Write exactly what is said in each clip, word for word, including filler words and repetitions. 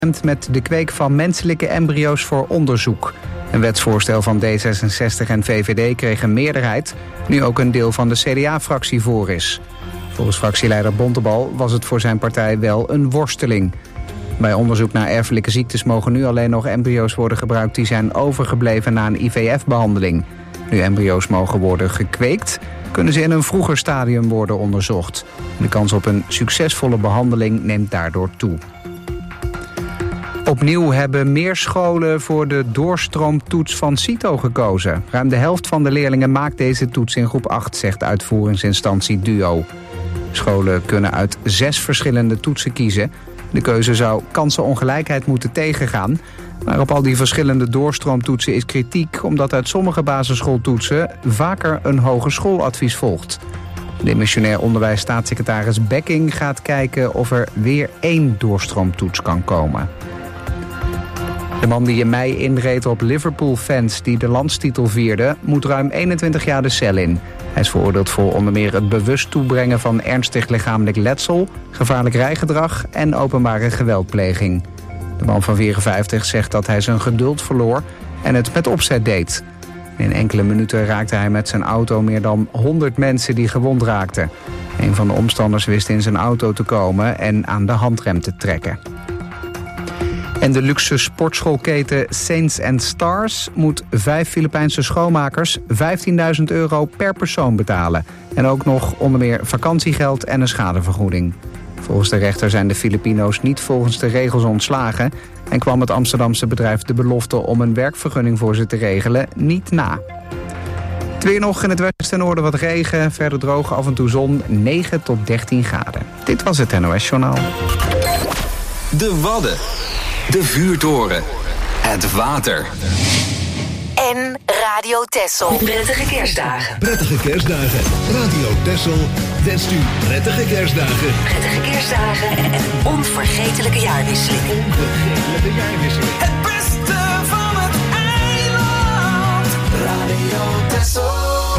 met de kweek van menselijke embryo's voor onderzoek. Een wetsvoorstel van D zesenzestig en V V D kreeg een meerderheid, nu ook een deel van de C D A-fractie voor is. Volgens fractieleider Bontebal was het voor zijn partij wel een worsteling. Bij onderzoek naar erfelijke ziektes mogen nu alleen nog embryo's worden gebruikt die zijn overgebleven na een I V F-behandeling. Nu embryo's mogen worden gekweekt, kunnen ze in een vroeger stadium worden onderzocht. De kans op een succesvolle behandeling neemt daardoor toe. Opnieuw hebben meer scholen voor de doorstroomtoets van CITO gekozen. Ruim de helft van de leerlingen maakt deze toets in groep acht, zegt uitvoeringsinstantie Duo. Scholen kunnen uit zes verschillende toetsen kiezen. De keuze zou kansenongelijkheid moeten tegengaan. Maar op al die verschillende doorstroomtoetsen is kritiek, omdat uit sommige basisschooltoetsen vaker een hogerschooladvies volgt. De missionair onderwijsstaatssecretaris Bekking gaat kijken of er weer één doorstroomtoets kan komen. De man die in mei inreed op Liverpool-fans die de landstitel vierden, moet ruim eenentwintig jaar de cel in. Hij is veroordeeld voor onder meer het bewust toebrengen van ernstig lichamelijk letsel, gevaarlijk rijgedrag en openbare geweldpleging. De man van vierenvijftig zegt dat hij zijn geduld verloor en het met opzet deed. In enkele minuten raakte hij met zijn auto meer dan honderd mensen die gewond raakten. Een van de omstanders wist in zijn auto te komen en aan de handrem te trekken. En de luxe sportschoolketen Saints and Stars moet vijf Filipijnse schoonmakers vijftienduizend euro per persoon betalen. En ook nog onder meer vakantiegeld en een schadevergoeding. Volgens de rechter zijn de Filipino's niet volgens de regels ontslagen en kwam het Amsterdamse bedrijf de belofte om een werkvergunning voor ze te regelen niet na. Het weer nog in het westen en noorden wat regen, verder droog, af en toe zon, negen tot dertien graden. Dit was het N O S Journaal. De Wadden, de vuurtoren, het water. En Radio Texel. Prettige kerstdagen. Prettige kerstdagen. Radio Texel wenst u prettige kerstdagen. Prettige kerstdagen en onvergetelijke jaarwisseling. Onvergetelijke jaarwisseling. Het beste van het eiland. Radio Texel.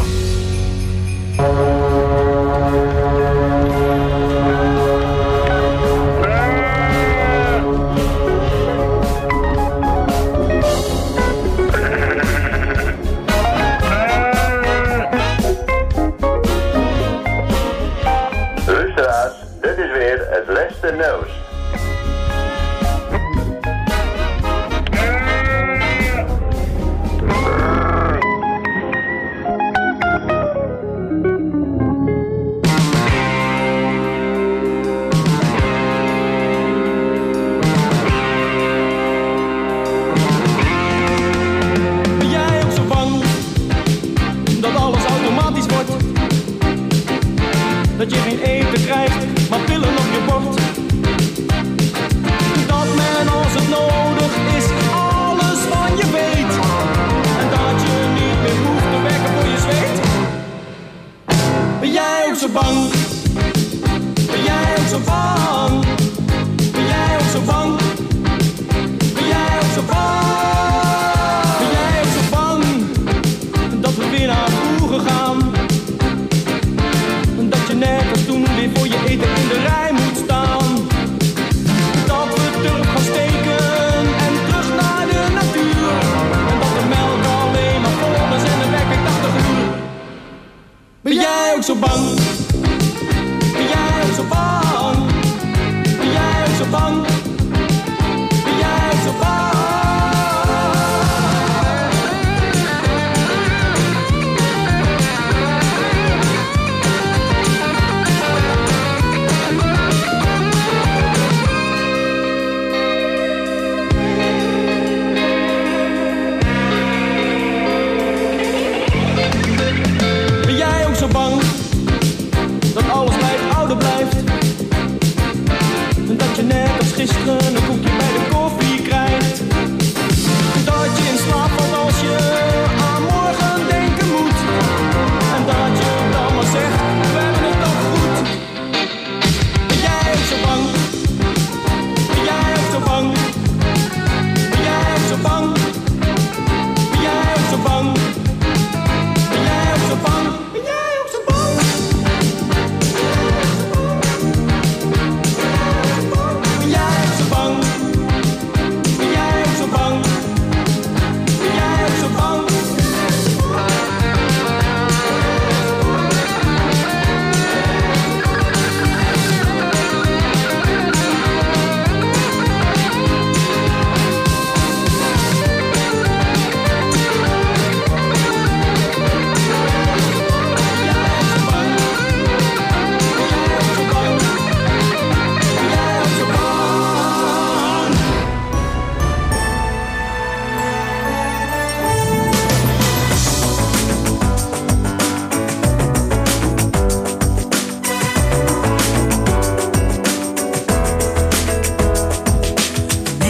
Dit is weer het laatste nieuws. Ben jij ook zo bang dat alles automatisch wordt? Dat je geen eten krijgt, maar pillen op je bord. Dat men als het nodig is, alles van je weet. En dat je niet meer hoeft te werken voor je zweet. Ben jij ook zo bang? Ben jij ook zo bang? Ben jij ook zo bang? Ben jij ook zo bang? Ben jij ook zo bang dat we weer naar vroeger gaan? Dat je nergens toen weer voor je eten in de rij moet staan. Dat we terug gaan steken en terug naar de natuur. En dat de melk alleen maar vol is en de wekker tachtig uur. Ben jij ook zo bang? Ben jij ook zo bang? Ben jij ook zo bang? Ben jij ook zo bang? Ben jij ook zo bang?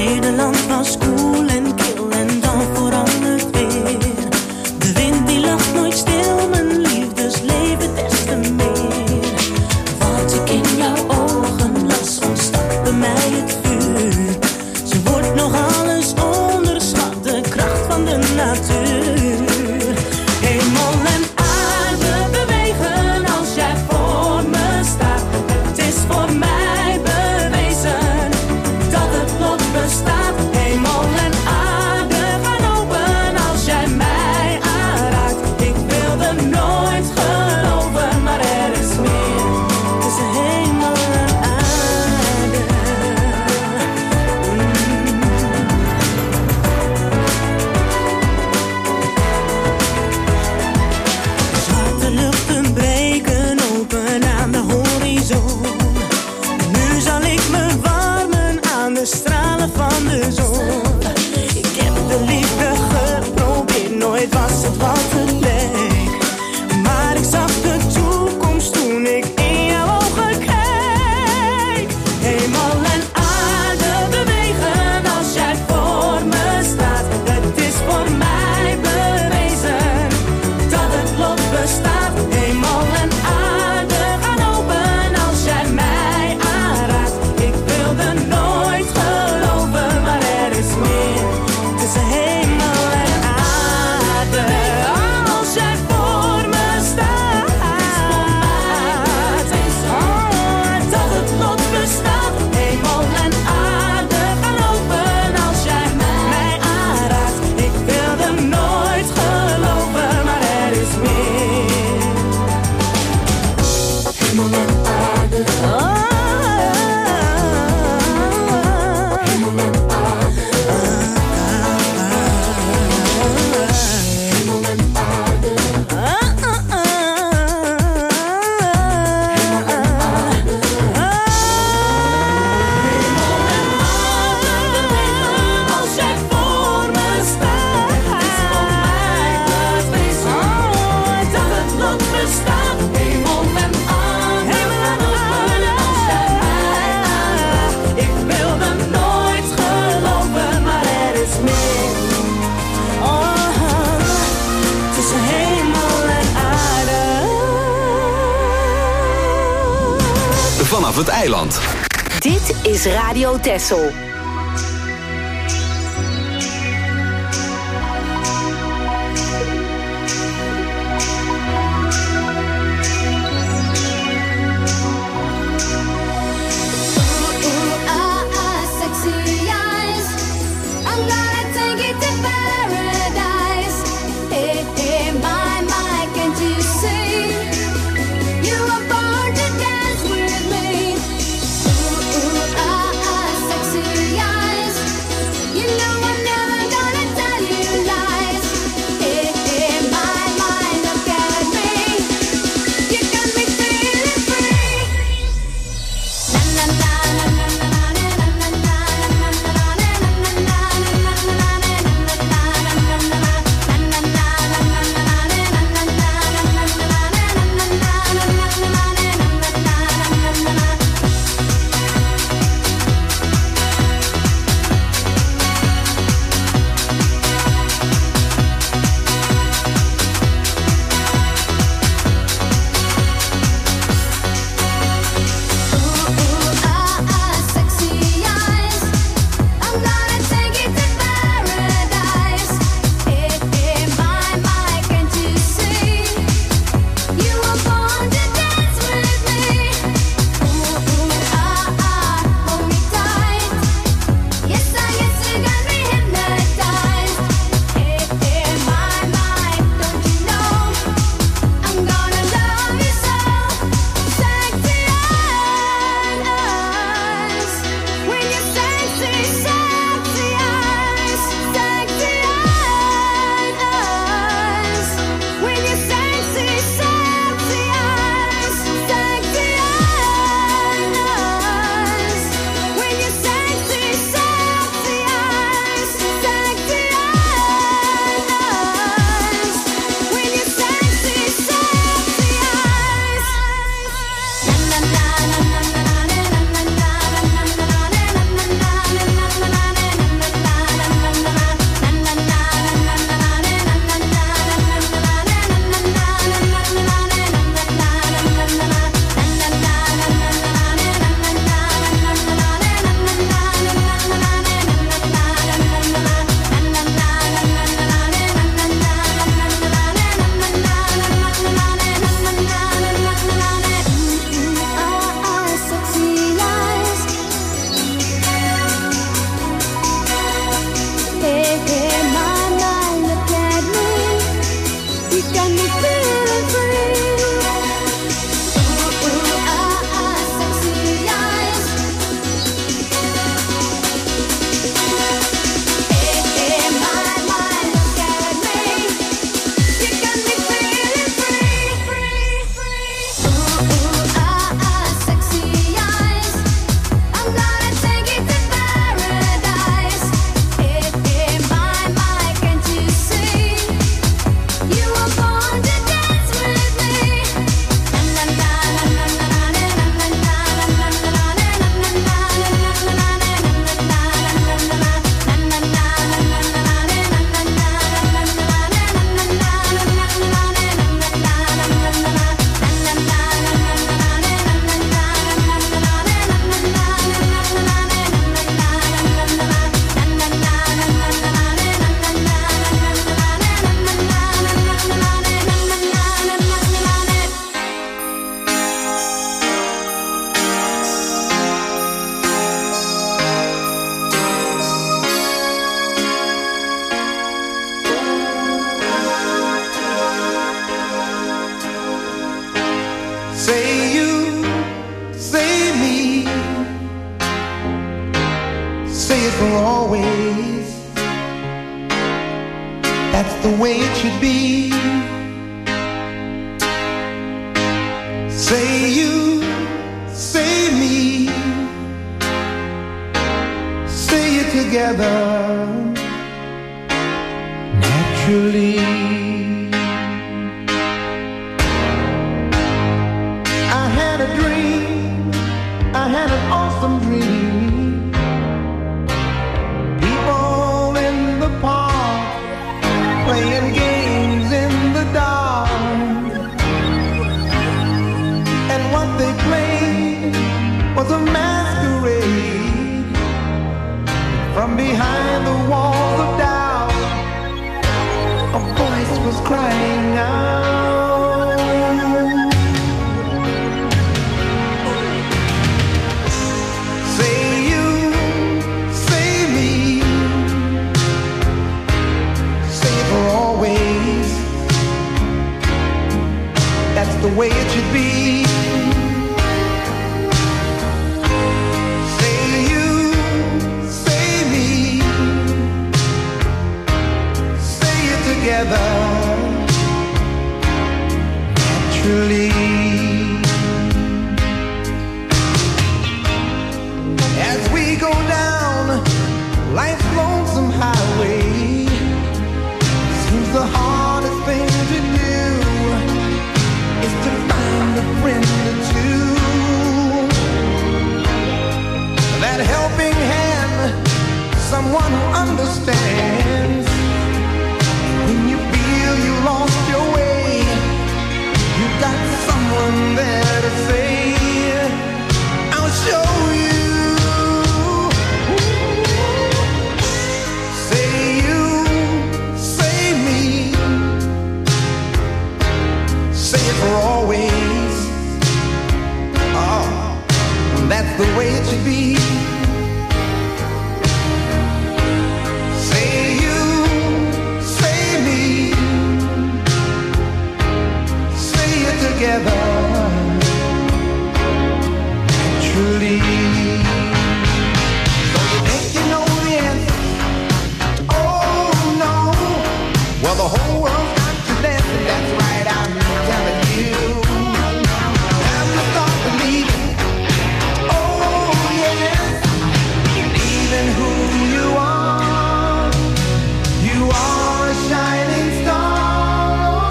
Nederland was koel en kil en dan verandert weer. De wind die lacht nooit stil, mijn liefdesleven des te meer. Wat ik in jouw ogen las, ontstak bij mij het vuur. Ze wordt nog alles onderschat, de kracht van de natuur. Hemel en aarde bewegen als jij voor me staat. Het is voor mij bewezen dat het lot bestaat. Hemel en aarde gaan open als jij mij aanraakt. Ik wilde nooit geloven, maar er is meer tussen hemel en aarde. Mm. Zwarte luchten breken open aan de horizon. Nu zal ik me warmen aan de stralen van de zon. Ik heb de liefde geprobeerd, nooit was het wat het leek. Maar ik zag de toekomst toen ik in jouw ogen keek. Hemel en aarde bewegen als jij voor me staat. Het is voor mij bewezen dat het lot bestaat. Hemel en aarde gaan open als jij mij aanraakt. Ik wilde nooit geloven, maar er is meer tussen hemel en aarde. Als jij voor me staat, oh, dat het lot bestaat. Hemel en aarde gaan open als jij mij aanraakt. Ik wilde nooit geloven, maar er is meer. Hemel en aarde. Oh. Hemel en aarde. Hemel en aarde. Als jij voor me staat, het is voor mij bewezen dat het lot bestaat. Hemel en aarde gaan open als jij mij aanraakt. Ik wilde nooit geloven, maar er is meer. Oh, tussen hemel en aarde. Vanaf het eiland. Dit is Radio Texel. Sexy always. That's the way it should be. Say you, say me, say it together, naturally. I had a dream, I had an awesome dream. People in the park playing games in the dark. And what they played was a masquerade. From behind the walls of doubt, a voice was crying out. Say you, say me, say it for always. That's the way it should be. Say you, say me, say it together, naturally. As we go down life's lonesome highway, seems the hardest thing to do is to find a friend or two. That helping hand, someone who understands. When you feel you lost your way, you got someone there to say, I'll show you. Say you, say me, say it for always. Oh, that's the way it should be. Say you, say me, say it together, naturally. So you think you know the answer? Oh no. Well, the whole world's got to dance, and that's right, I'm telling you. Time to start believing. Oh yes, believe in who you are. You are a shining star.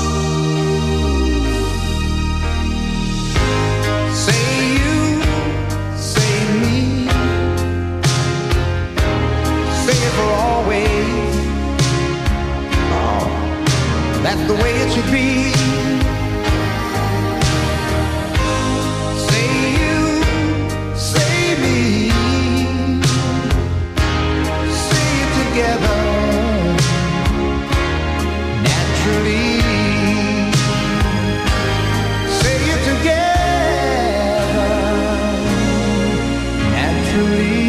Say you, say me, say it for always. Oh, that's the way it should be. Say you, say me, say it together, naturally. Say it together, naturally.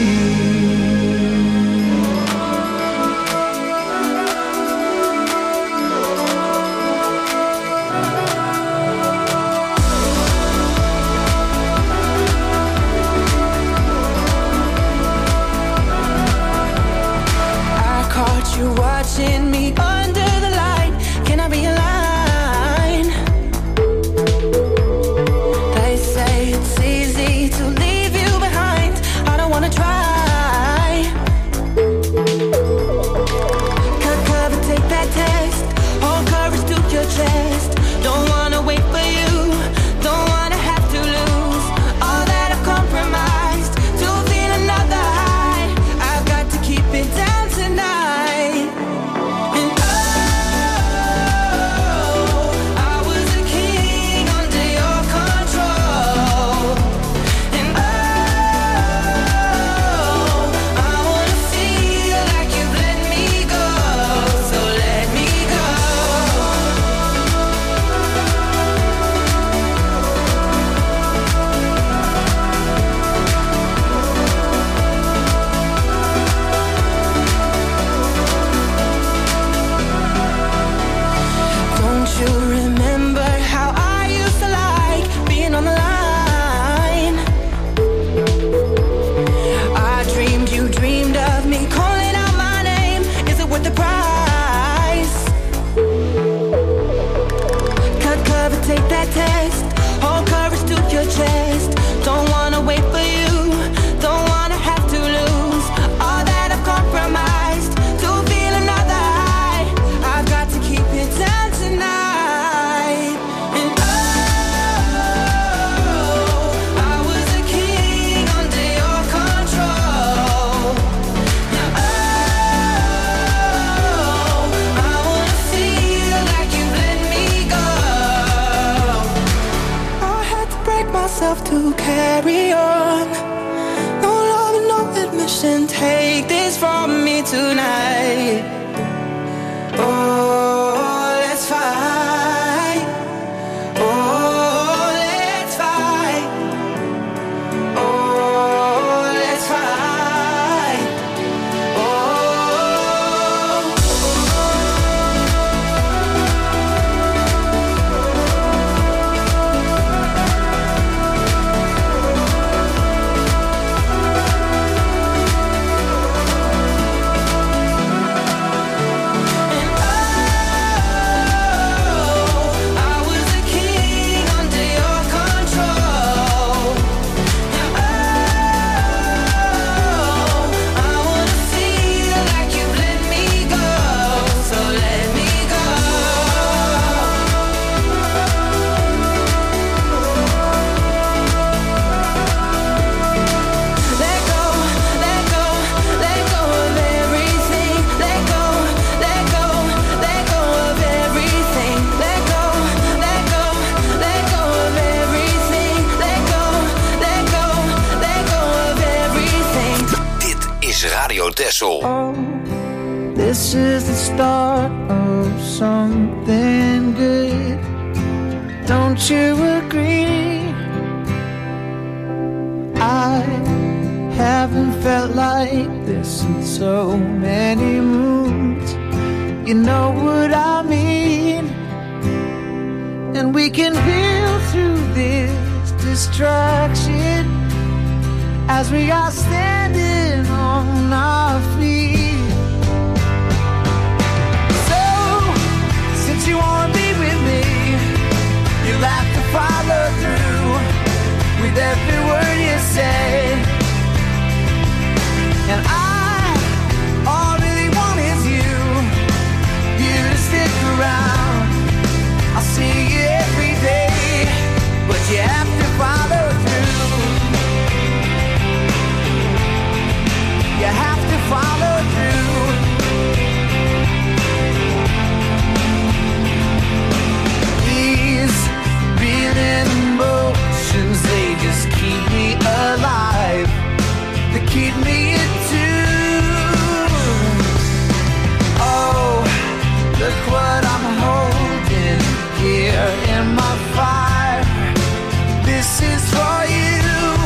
I caught you watching me under the light. Can I be a line? They say it's easy to leave you behind. I don't wanna try. Cut cover, take that test. Hold courage to your chest. Don't wanna wait for you. Don't wanna have to lose all that I've compromised to feel another high. I've got to keep it down tonight. And I to carry on. No love, no admission. Take this from me tonight. Oh, let's fight. Oh, let's fight. Oh, let's fight. Oh, Texel. oh, this is the start of something good. Don't you agree? I haven't felt like this in so many moons. You know what I mean? And we can build through this distraction as we are standing on our feet. So, since you wanna be with me, you'll have to follow through with every word you say. And I, all I really want is you, you to stick around. I'll see you every day, but you have to follow through. You have to follow through. These reeling emotions, they just keep me alive. They keep me in tune. Oh, look what I'm holding here in my fire. This is for you.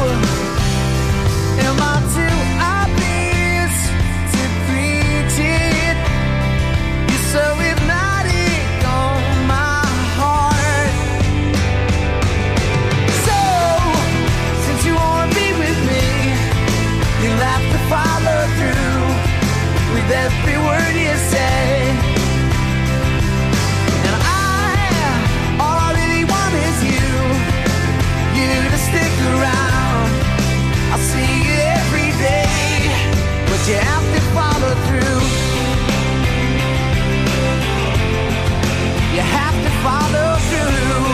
Am I too obvious to preach it? You're so hypnotic on my heart. So, since you wanna be with me, you'll have to follow through with every word you say. And I, all I really want is you, you to stick around. I'll see you every day, but you have to follow through. You have to follow through.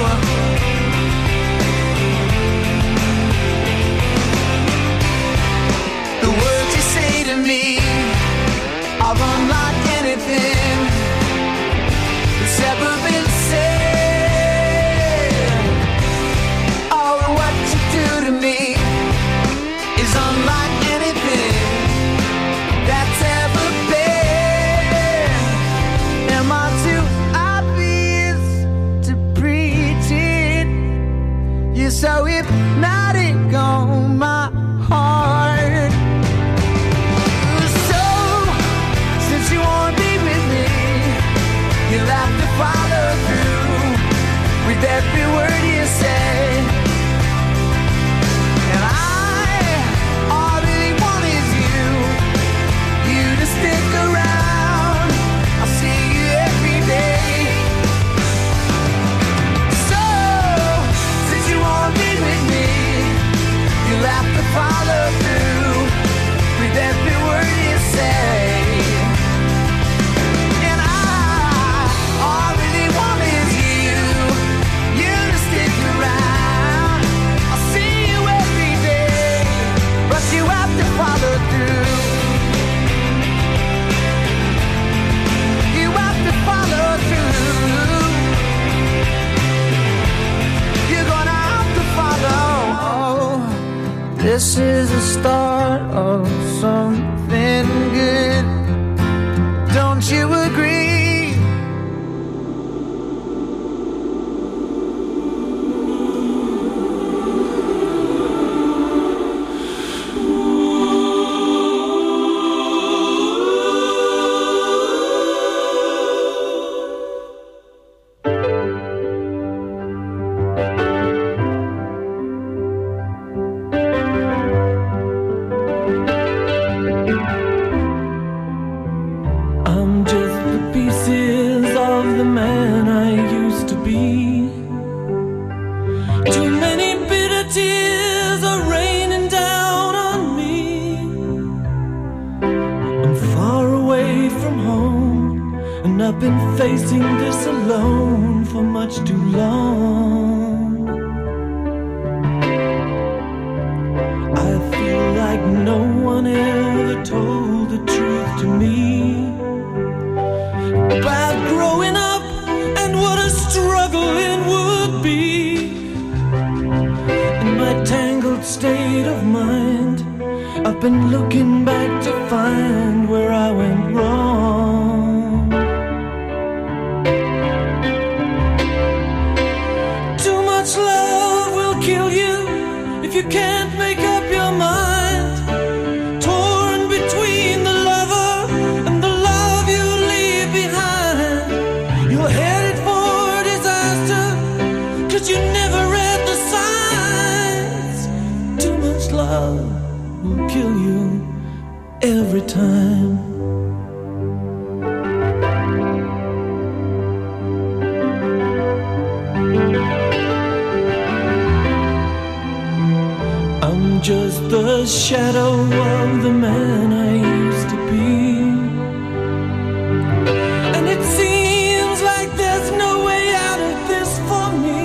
The words you say to me are unlike anything that's ever been said. Oh, what you do to me is unlike anything that's ever been. Am I too obvious to preach it? You're so hypnotic on my heart. So, since you wanna be with me, you'll have to follow through with every word you say. And I, all I really want is you, you to stick around. I'll see you every day. So, since you wanna be with me, you'll have to follow through with every word you say. And I, all I really want is you, you to stick around. from home, and I've been facing this alone for much too long. I feel like no one ever told the truth to me about growing up and what a struggle it would be. In my tangled state of mind, I've been looking back to find where I went wrong. Too much love will kill you if you can't make up your mind. Torn between the lover and the love you leave behind. You're headed for disaster, 'cause you never read the signs. Too much love will kill you every time. I'm just the shadow of the man I used to be, and it seems like there's no way out of this for me.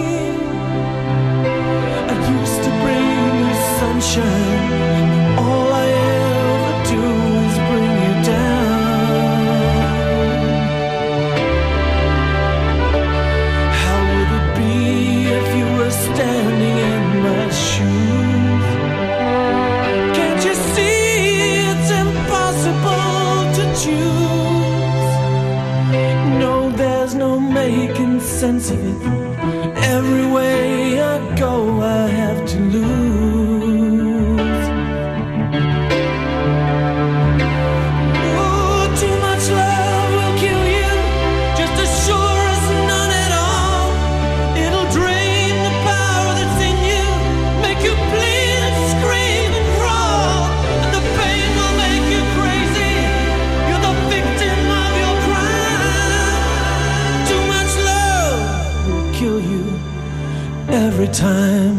I used to bring you sunshine, all I ever do is bring you down. How would it be if you were standing in my shoes? Can't you see it's impossible to choose? No, there's no making sense of it. Every way I go, I have to lose. Ooh, too much love will kill you, just as sure as none at all. It'll drain the power that's in you, make you bleed and scream and crawl, and the pain will make you crazy. You're the victim of your crime. Too much love will kill you every time.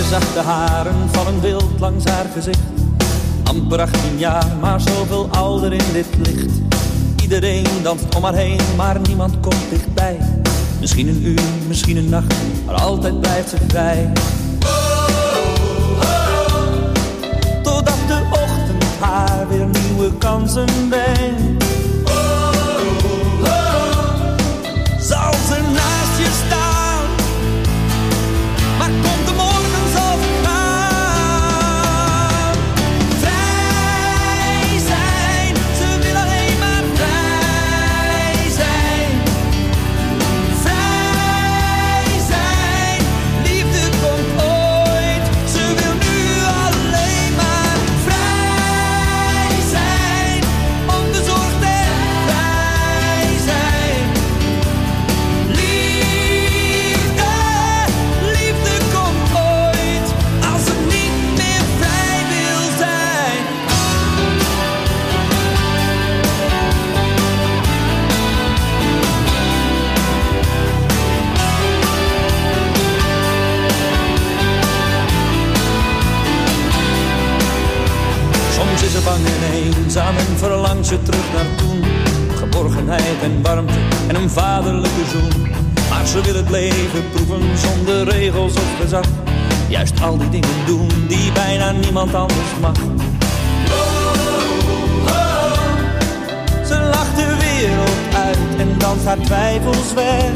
zachte haren vallen wild langs haar gezicht. Amper achttien jaar, maar zoveel ouder in dit licht. Iedereen danst om haar heen, maar niemand komt dichtbij. Misschien een uur, misschien een nacht, maar altijd blijft ze vrij. Totdat de ochtend haar weer nieuwe kansen brengt. Zal ze naast je staan, maar komt de morgen zal ze gaan. Vrij zijn, ze wil alleen maar vrij zijn. Vrij zijn, liefde komt ooit. Ze wil nu alleen maar vrij zijn. Onbezorgd en vrij zijn. Liefde, liefde komt ooit. Als ze niet meer vrij wil zijn. Soms is ze bang en eenzaam en verlangt ze terug naar toen. Geborgenheid en warmte en een vaderlijke zoen. Maar ze wil het leven proeven zonder regels of gezag. Juist al die dingen doen die bijna niemand anders mag. Ze lacht de wereld uit en danst haar twijfels weg.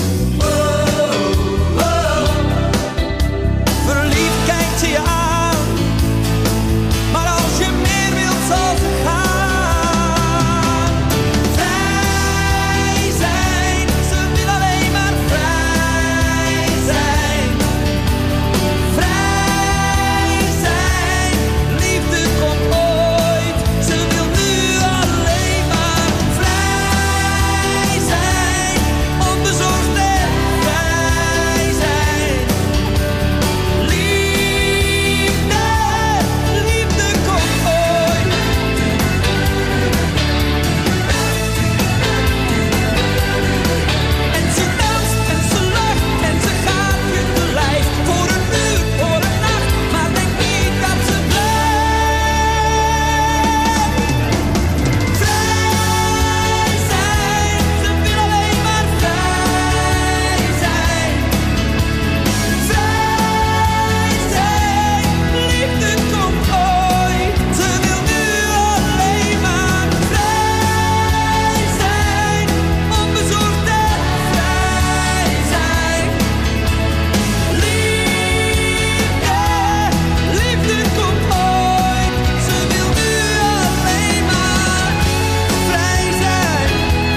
Verliefd kijkt ze je aan, maar als je meer wilt zal ze gaan. Vrij zijn, ze wil alleen maar vrij zijn. Vrij zijn, liefde komt ooit. Ze wil nu alleen maar vrij zijn. Onbezorgd en vrij zijn. Liefde, liefde komt ooit. En ze danst en ze lacht en ze gaat je te lijf. Voor een uur, voor een nacht, maar denk niet dat ze blijft. Vrij zijn, ze wil alleen maar vrij zijn. Vrij zijn, liefde komt ooit. Ze wil nu alleen maar vrij zijn. Onbezorgd en vrij zijn. Liefde, liefde komt ooit. Ze wil nu alleen maar vrij zijn.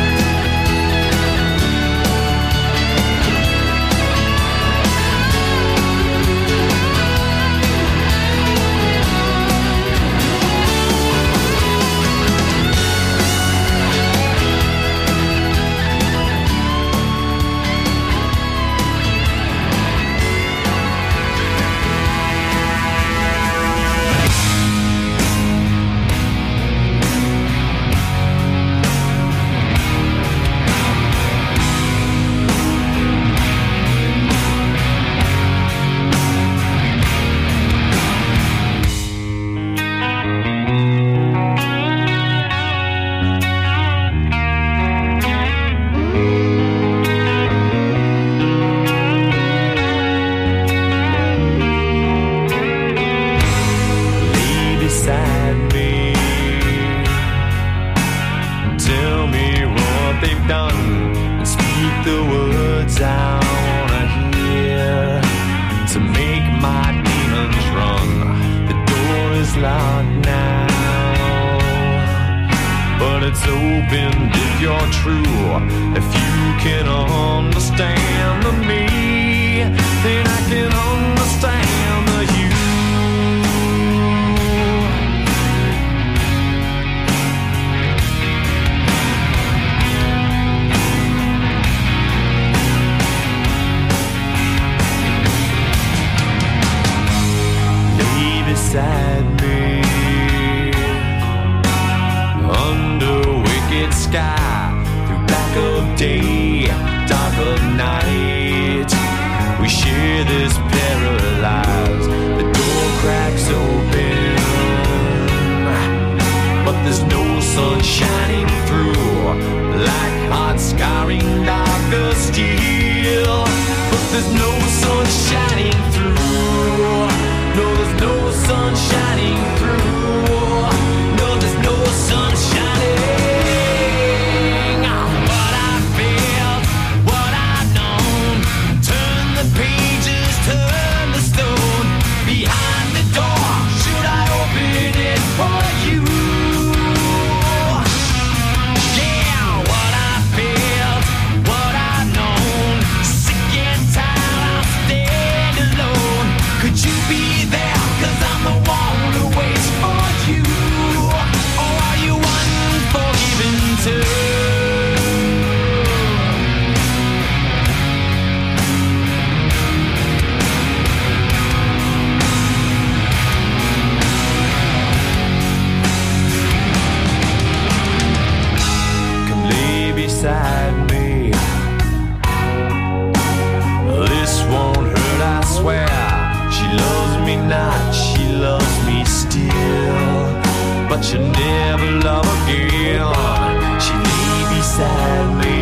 Lay beside me. Tell me what they've done and speak the words I wanna hear. To make my demons run. The door is locked now, but it's open if you're true. If you can understand me, then I can understand the you. Lay beside me under wicked sky through black of day. there's no sun shining through. No, there's no sun shining through. No, there's no sun shining. What I felt, what I've known. Turn the pages, turn the stone. Behind the door, should I open it for you? Yeah, what I felt, what I've known. Sick and tired, I'll stand alone. Could you be there? 'Cause I'm the one who waits for you. Or are you unforgiven too? Come lay beside me. This won't hurt, I swear. She loves me not, she loves me still. But she'll never love again. She lay beside me.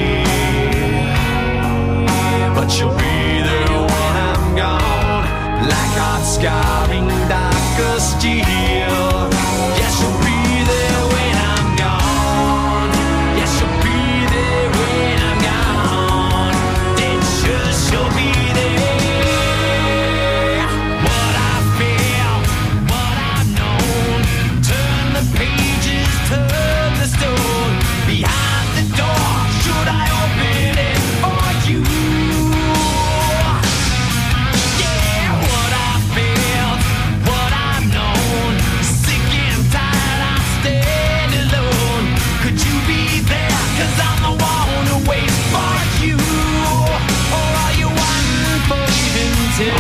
But she'll be there when I'm gone. Like hot scarring darker steel. Yeah, she'll be there when I'm gone. Yeah, she'll be there when I'm gone. Then sure she'll be there. What I felt, what I've known. Turn the pages, turn the stone. Behind the door, should I open it for you? Yeah, what I felt, what I've known. Sick and tired, I stand alone. Could you be there? 'Cause I'm the one who waits for you. Or are you unforgiven too?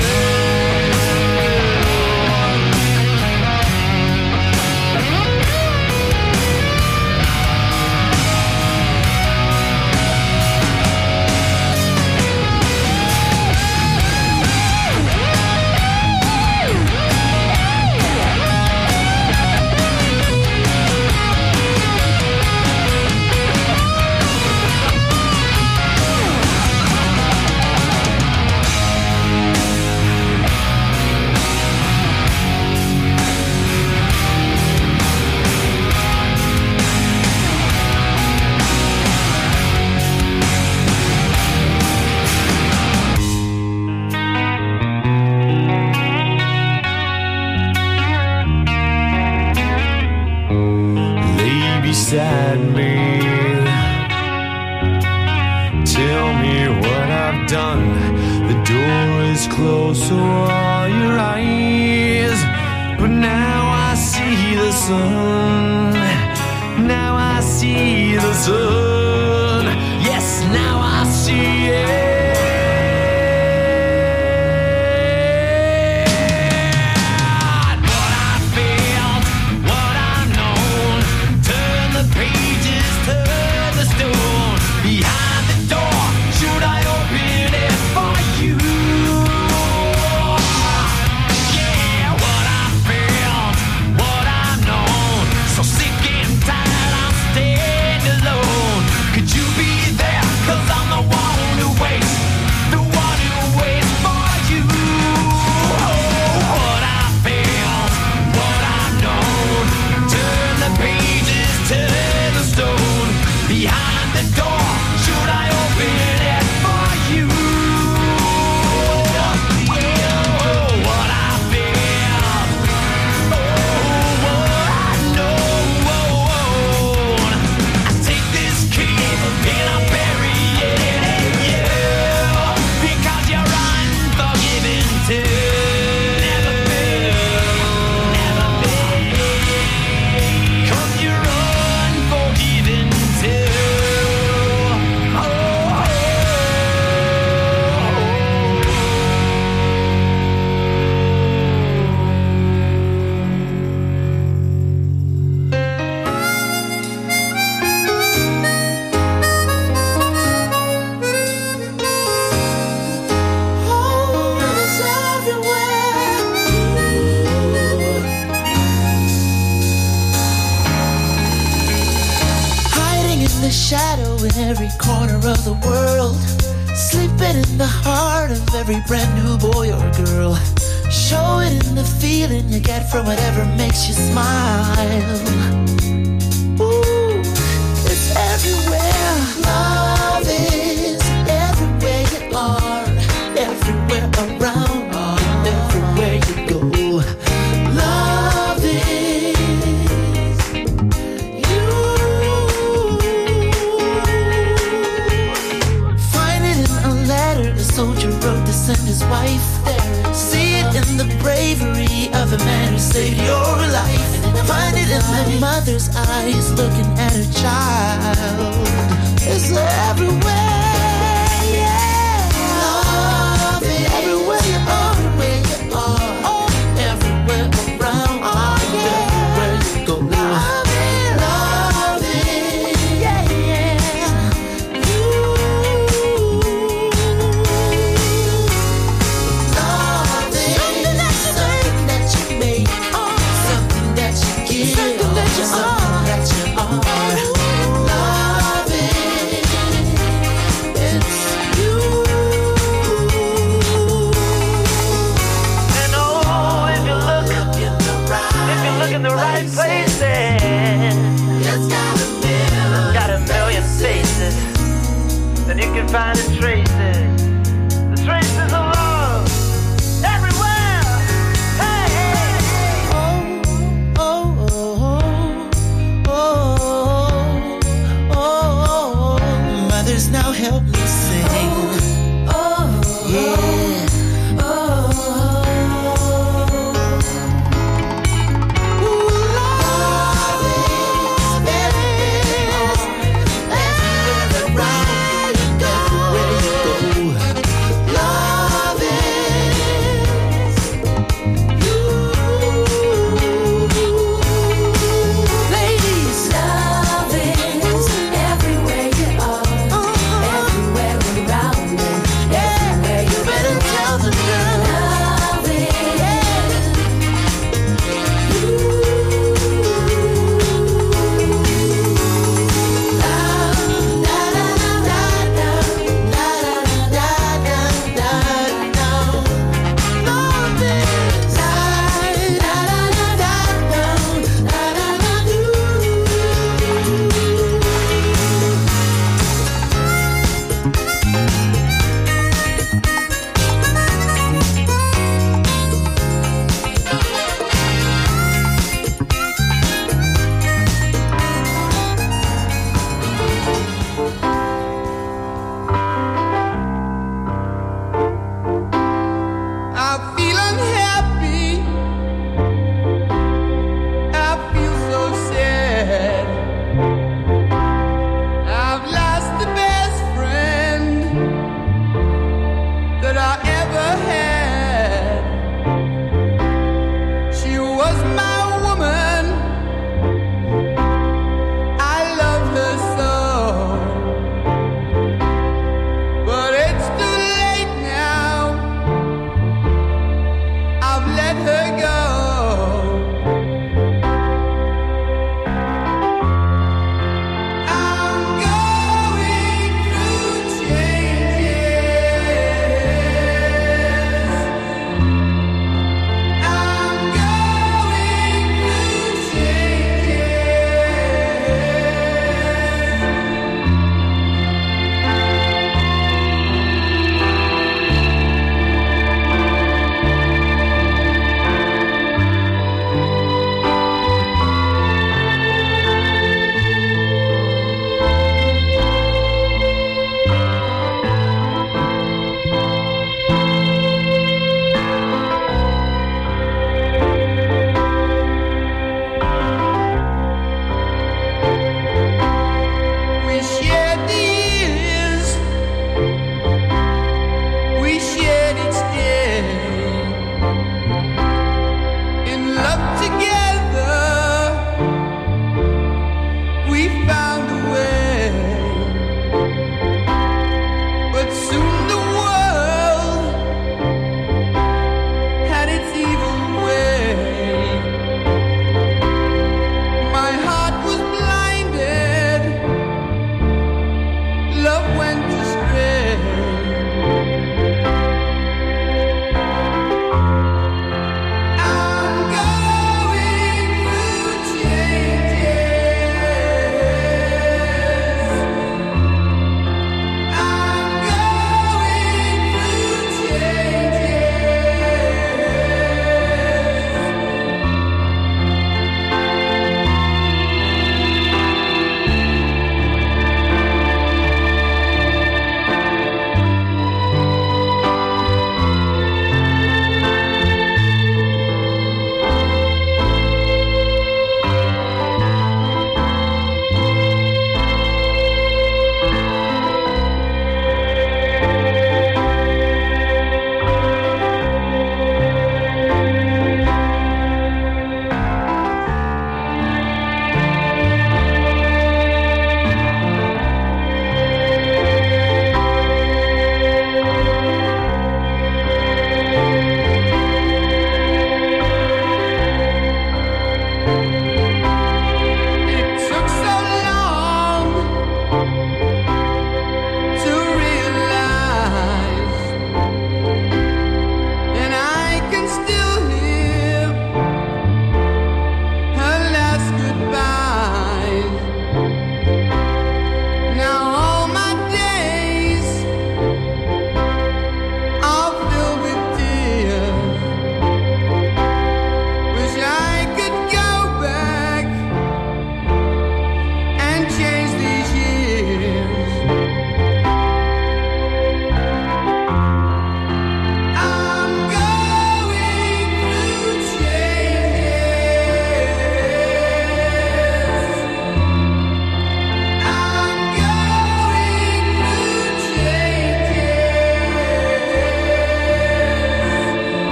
Lay beside me. Tell me what I've done. The door is closed, so are your eyes. But now I see the sun. Now I see the sun. Yes, now I see it. What I felt, what I've known. Turn the pages, turn the stone. Behind the door, should I open it for you? Yeah, what I felt, what I've known. So sick and tired, I'll stand alone. Could you be there? 'Cause I'm the one who waits, the one who waits for you. Oh, what I felt, what I've known. Turn the pages, turn the stone. Behind the door, should I open it for you? Oh, what I felt, oh, what I know. I take this key and I bury it in you. Because you're unforgiven too. Never been, never been. 'Cause you're unforgiven too. Oh, oh, oh. Hiding in the shadow in every corner of the world. Sleeping in the heart of every brand new boy or girl. Show it in the feeling you get from whatever makes you smile. Ooh, it's everywhere. Love is everywhere you are, everywhere around, everywhere you go. Love is you. Find it in a letter the soldier wrote to send his wife there. See it in the bravery of a man who saved your life. Find it in the mother's eyes looking at her child. It's everywhere, yeah. Love is everywhere you are, everywhere you are, oh, everywhere around, oh, yeah. Everywhere you go. Love it, love it, yeah, yeah. You, love it, something that you make, that you make, oh, something that you give, something that you are, that you are. Love it.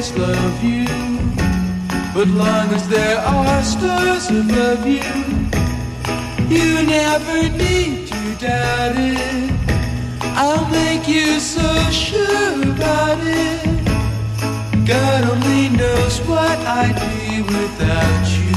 always love you, but long as there are stars above you, you never need to doubt it. I'll make you so sure about it. God only knows what I'd be without you.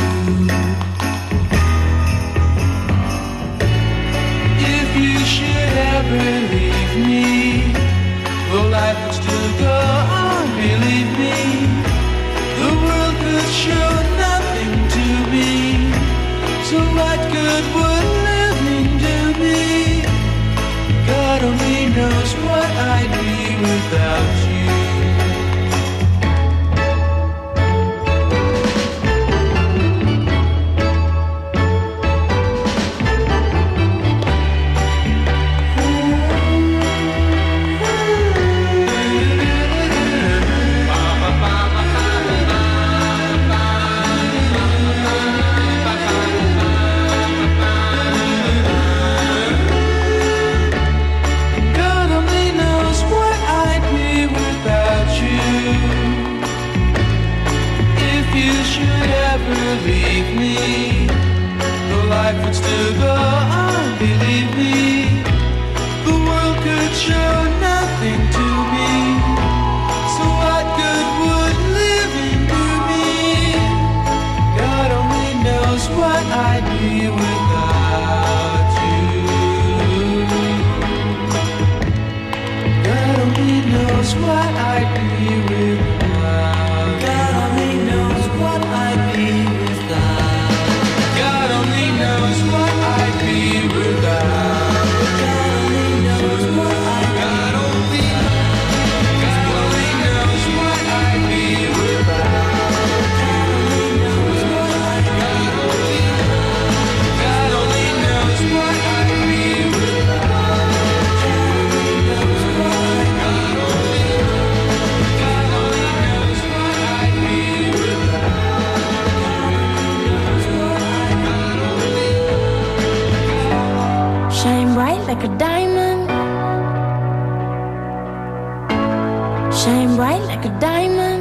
If you should ever leave me, well, life would still go on, believe me. The world could show nothing to me, so what good would living do me? God only knows what I'd be without you. Leave me, the life would still go on, believe me. The world could show nothing to me, so what good would living do me? God only knows what I'd be without you. God only knows what I'd be without. God only knows what I'd be. God only knows what I'd be without. God only knows what I'd be. God only, God only knows what I'd be without. God only knows what I'd be. God only knows what I'd be without. God only knows what I'd be. God only, God only knows what I'd be without. Shine bright like a diamond. Shine bright like a diamond.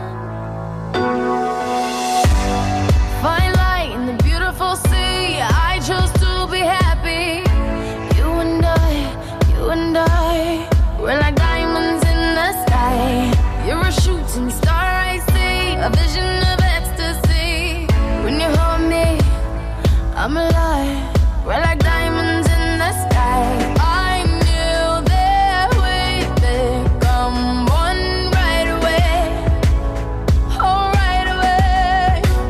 Fine light in the beautiful sea. I chose to be happy. You and I, you and I, we're like diamonds in the sky. You're a shooting star I see, a vision of ecstasy. When you hold me, I'm alive. We're like diamonds in the sky. I knew that we'd become one right away. Oh, right away.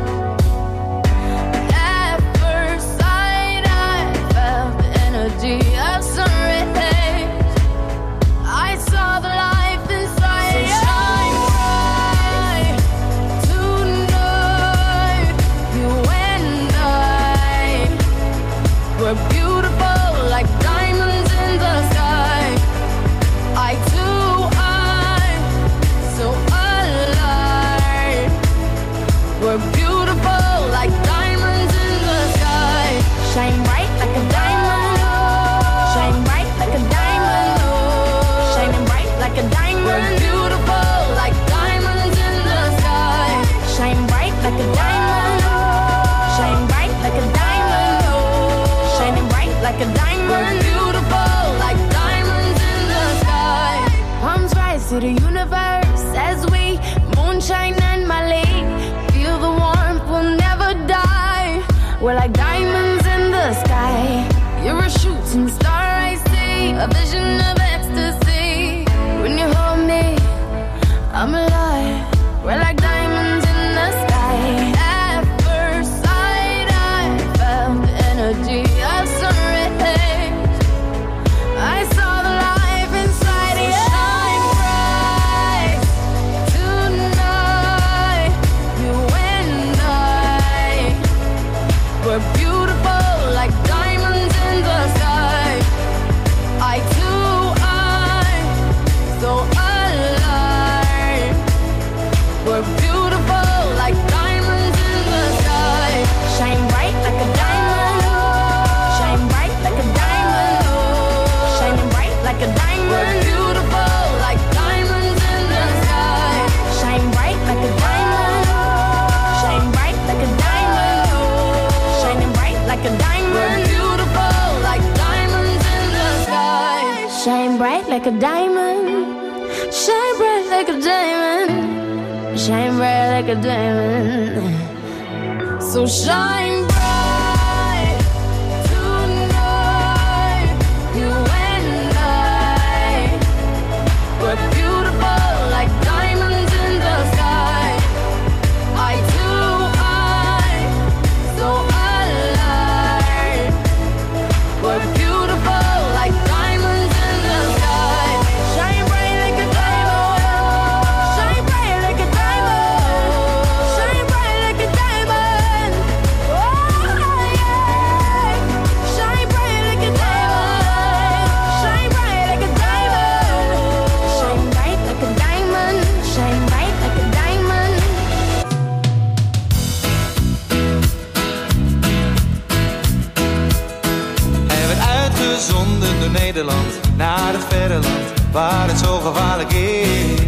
At first sight, I felt the energy of sun rays. I saw the life inside. So shine bright tonight. You and I, we're beautiful like diamonds in the sky. I too, I'm so alive. We're beautiful like diamonds in the sky. Shine bright like a diamond. Shine bright like a diamond. Shining bright like a diamond. We're beautiful like diamonds in the sky. Shine bright like a diamond. Shine bright like a diamond. Shining bright like a diamond. We're beautiful like diamonds in the sky. Palms rise to the universe as we moonshine and Mali. Feel the warmth, we'll never die. We're like diamonds in the sky. You're a shooting star I see, a vision of ecstasy. When you hold me, I'm alive. We're like diamonds in the sky. At first sight, I felt the energy of sun rays. I saw the life inside you. Shine bright tonight. You and I, we're beautiful like diamonds in the sky. I too, I'm so alive. Shine bright like a diamond. Shine bright like a diamond. Shine bright like a diamond. So shine bright tonight. You and I, we're beautiful like diamonds in the sky. Eye to eye, so alive. We're beautiful like diamonds in the sky. Shine bright like a diamond. Shine bright like a diamond. Shine bright like a diamond. Oh yeah. Shine bright like a diamond. Shine bright like a diamond. Shine bright like a diamond. Shine bright like a diamond. Hij werd uitgezonden door Nederland naar het verre land waar het zo gevaarlijk is.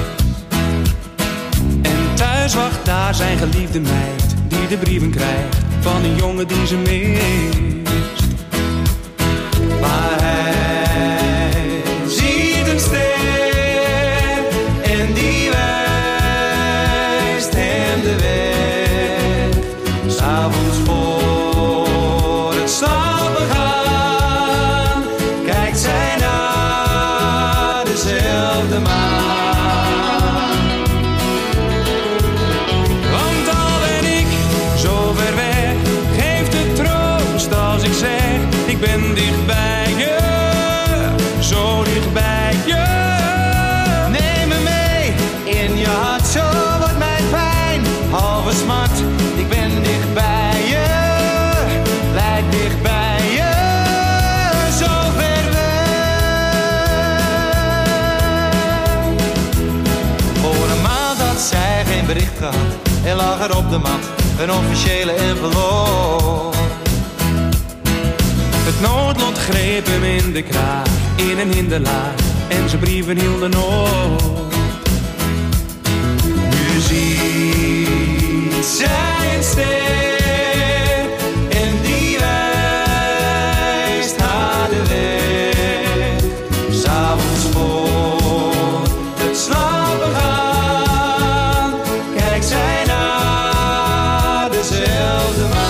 En thuis wacht daar zijn geliefde meid die de brieven krijgt van een jongen die ze mist. Maar hij ziet een ster en die wijst hem de weg. 'S Avonds voor het slapen gaan kijkt zij naar dezelfde maan. Want al ben ik zo ver weg, geeft het troost als ik zeg: ik ben dicht bij je, zo dicht bij je. Neem me mee in je hart, zo wordt mijn pijn halve smart. Ik ben dicht bij je, lijk dicht bij je, zo ver weg. Voor een maand had zij geen bericht gehad en lag er op de mat een officiële envelop. Het noodlot greep hem in de kraag, in een hinderlaag, en zijn brieven hielden op. Nu ziet zij een ster en die wijst haar de weg. 'S Avonds voor het slapen gaan kijkt zij naar dezelfde maan.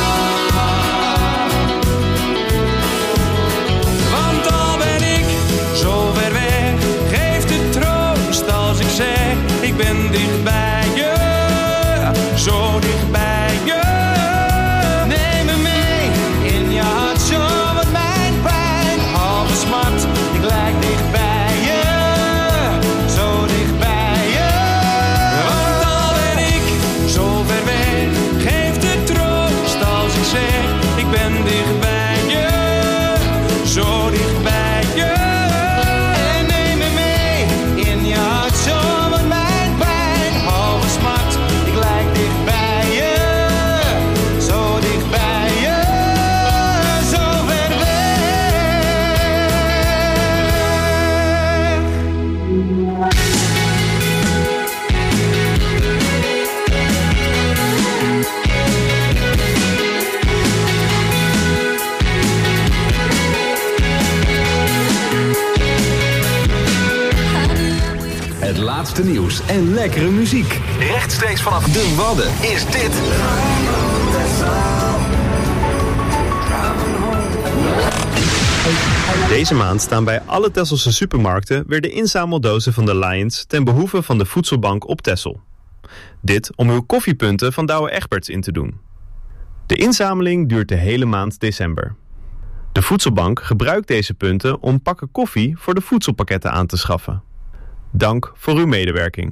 Want al ben ik zo ver weg, geeft het troost als ik zeg: ik ben dicht bij je, zo dicht bij je. Neem me mee in je hart, zo wordt mijn pijn halve smart. Ik lijk dicht bij je, zo dicht bij je. Want al ben ik zo ver weg, geeft het troost als ik zeg: ik ben dicht bij je, zo dicht bij je. En neem me mee in je hart, zo wordt mijn pijn halve smart. Ik lijk dicht bij je, zo dicht bij je, zo ver weg. Het laatste nieuws en lekkere muziek. Rechtstreeks vanaf de Wadden is dit Deze maand staan bij alle Tesselse supermarkten weer de inzameldozen van de Lions ten behoeve van de Voedselbank op Texel. Dit om uw koffiepunten van Douwe Egberts in te doen. De inzameling duurt de hele maand december. De Voedselbank gebruikt deze punten om pakken koffie voor de voedselpakketten aan te schaffen. Dank voor uw medewerking.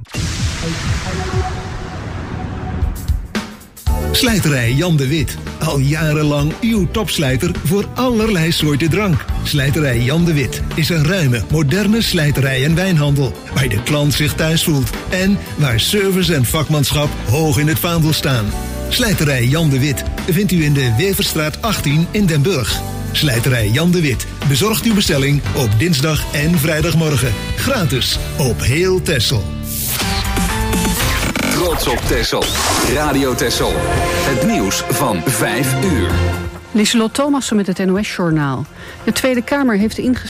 Slijterij Jan de Wit. Al jarenlang uw topslijter voor allerlei soorten drank. Slijterij Jan de Wit is een ruime, moderne slijterij en wijnhandel, waar de klant zich thuis voelt en waar service en vakmanschap hoog in het vaandel staan. Slijterij Jan de Wit vindt u in de Weverstraat achttien in Den Burg. Slijterij Jan de Wit bezorgt uw bestelling op dinsdag en vrijdagmorgen. Gratis op heel Texel. Trots op Texel. Radio Texel. Het nieuws van vijf uur. Lieselot Thomassen met het N O S-journaal. De Tweede Kamer heeft ingestemd